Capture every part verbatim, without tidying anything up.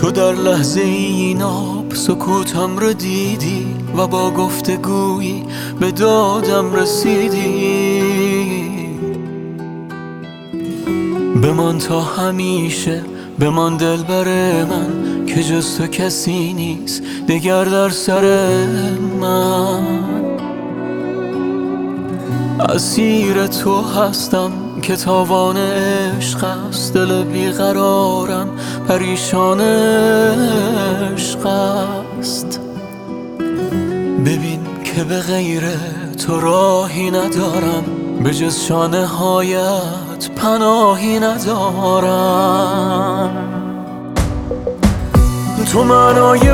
تو در لحظه این آب سکوتم رو دیدی و با گفتگویی به دادم رسیدی. بمان تا همیشه، بمان دلبر من، که جز تو کسی نیست دگر در سر من. اسیر تو هستم که تاوان عشق است، دل بیقرارم پریشان عشق است. ببین که به غیر تو راهی ندارم، به جز شانه هایت پناهی ندارم. تو معنای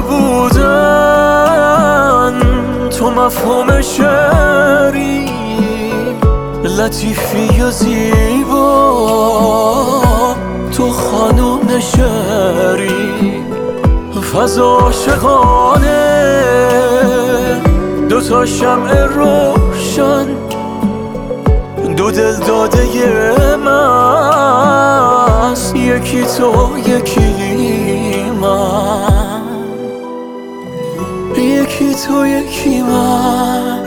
بودن، تو مفهوم شعری، لطیفی و زیبا، تو خانوم شعری. فضا عاشقانه، دو تا شمع روشن، دو دل داده مست، یکی تو یکی من، یکی تو یکی من.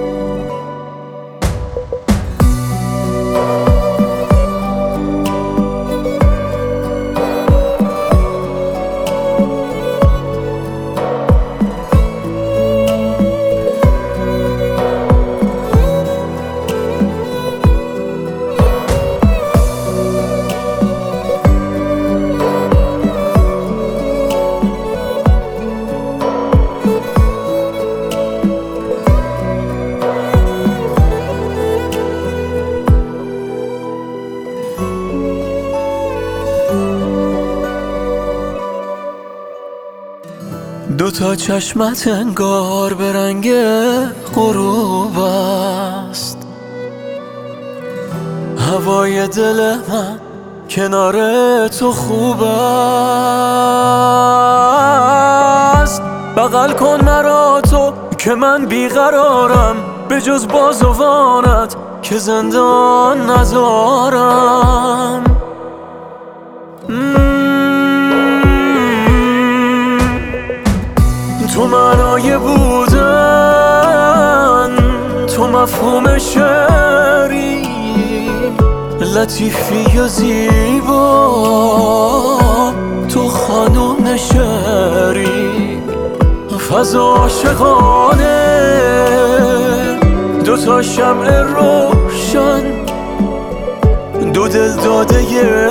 دو تا چشمت انگار به رنگ غروب است، هوای دل من کنار تو خوب است. بغل کن مرا تو که من بیقرارم، به جز بازوانت که زندان ندارم. تو معنای بودن، تو مفهوم شعری، لطیفی و زیبا، تو خانوم شعری. فضا عاشقانه، دو تا شمع روشن، دو دل داده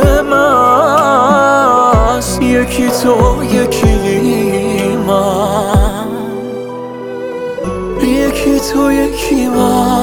مست، یکی تو یکی من، یکی تو یکی من.